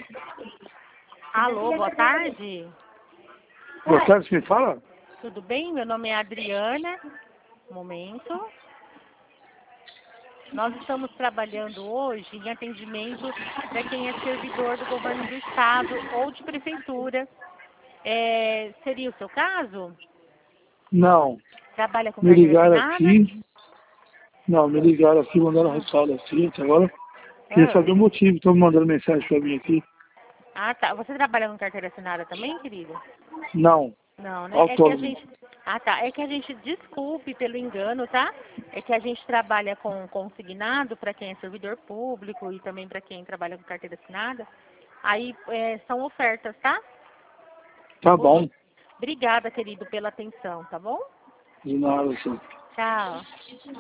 Alô, boa tarde. Boa tarde, quem fala? Tudo bem? Meu nome é Adriana. Um momento. Nós estamos trabalhando hoje em atendimento para quem é servidor do governo do estado ou de prefeitura. Seria o seu caso? Não. Trabalha com Me carteira ligaram assinada? aqui. Não, me ligaram aqui, mandaram respaldo assim, até agora. Queria Ah. saber o motivo, estão mandando mensagem pra mim aqui. Ah, tá. Você trabalha com carteira assinada também, querido? Não. Não, né? É que a Autônomo. gente... Ah, tá. É que a gente, desculpe pelo engano, tá? É que a gente trabalha com consignado para quem é servidor público e também para quem trabalha com carteira assinada. Aí são ofertas, tá? Tá bom. Obrigada, querido, pela atenção, tá bom? De nada, senhor. Tchau.